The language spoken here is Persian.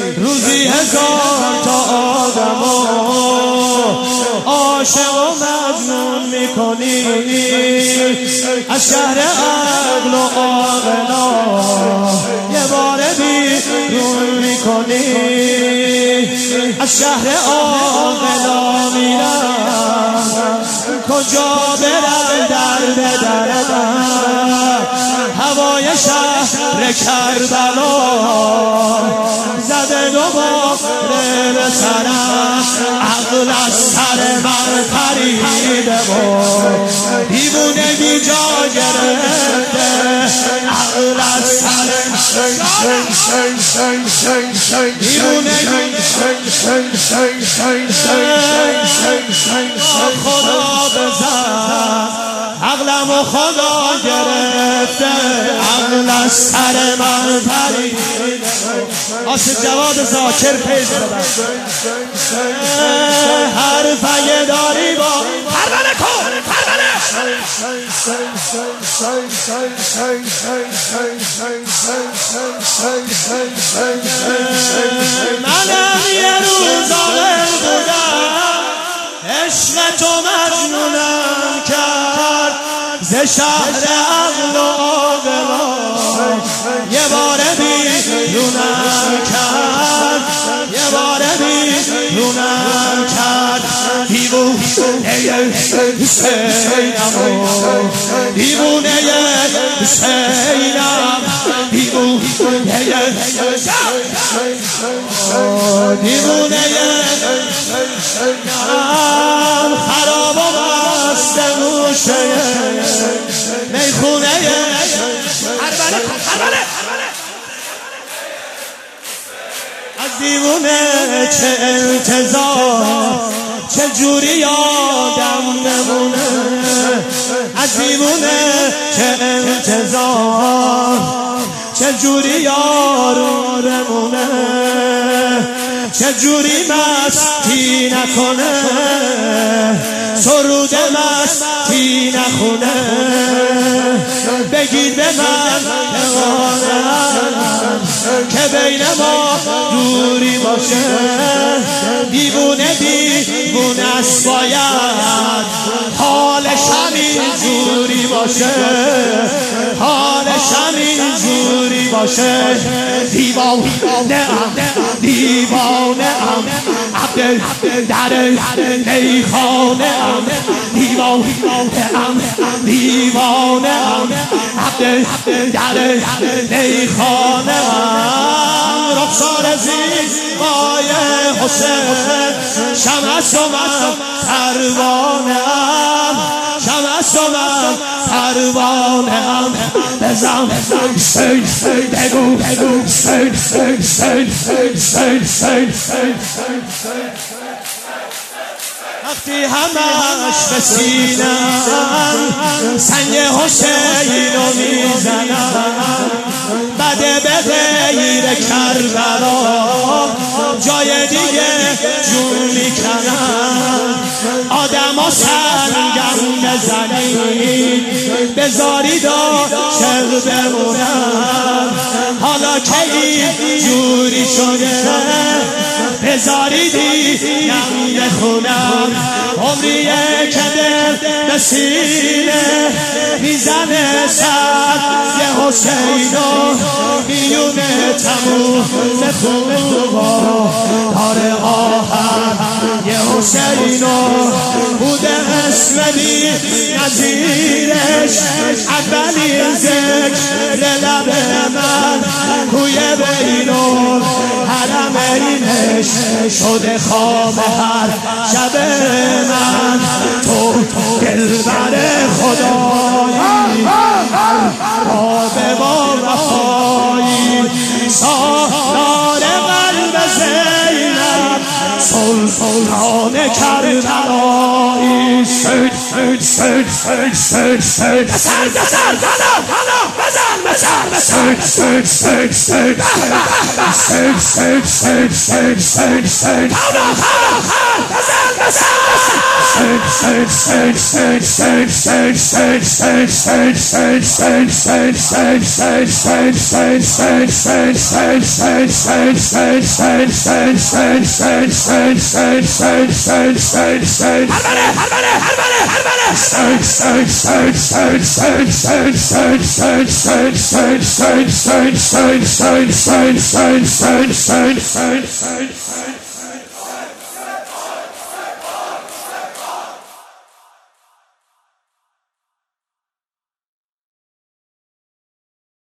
روزی هزار تا آدمو عاشق و مجنون میکنی، از شهر عقل و عاقلا یه بار بیرون میکنی، از شهر عاقلا میرم کجا برم در به درم، هوای شهر کربلا زده دوباره به سرم، عقل از سر من پریده و دیوونگی جا گرفته، عقل از سر دیوونگی خدا بزن، عقلم و خدا گرفته، عقل از سر من پریده. آصف جواد ذاکر پیش بدن حرفه داری با پروانه کن پروانه منم یه روز آقل بودم، عشق تو مجنونم کرد، ز شهر عقل و عاقلا یه بار بیرونم کرد، یه بار بیرونم کرد، دیوونه حسینم دیوونه حسینم دیوونه دیوونه خراب و مست گوشه میخونه از دیوونه چه انتظار، چه جوری یادم نمونه، از دیوونه چه انتظار، چه جوری یارو نمونه، چه جوری مستی نکنه، سرود مستی نخونه، بگید به من که بین ما دوری باشه، دیوونه دیوونه است باید حالش همین جوری باشه، حالش همین جوری باشه، دیوانه ام دیوانه ام عبد در میخانه ام، دیوانه ام دیوانه ام عبد در میخانه ام، رخسار زیبای حسین شمس و من پروانه ام، شمس و من پروانه ام، بزن بگو وقتی همش به سینم سنگ حسین رو میزنم، بده به غیر کربلا جای دیگه جون میکنم، آدم ها سنگم بزنید بذارید عاشق بمونم، حالا که این جوری شده بذارید نم بخونم، عمریه که دل به سینه میزنه سر یه حسین و میونه تموم خوبا داره آهر یه حسین و بوده اسم بی نظیرش، اولی ذکر لب من کوی بینون حرم اینش شده خواب هر شب من، تو دلبر خدایی خواب با وفایی، سالار قلب زینب سلطان کربلایی، Sign.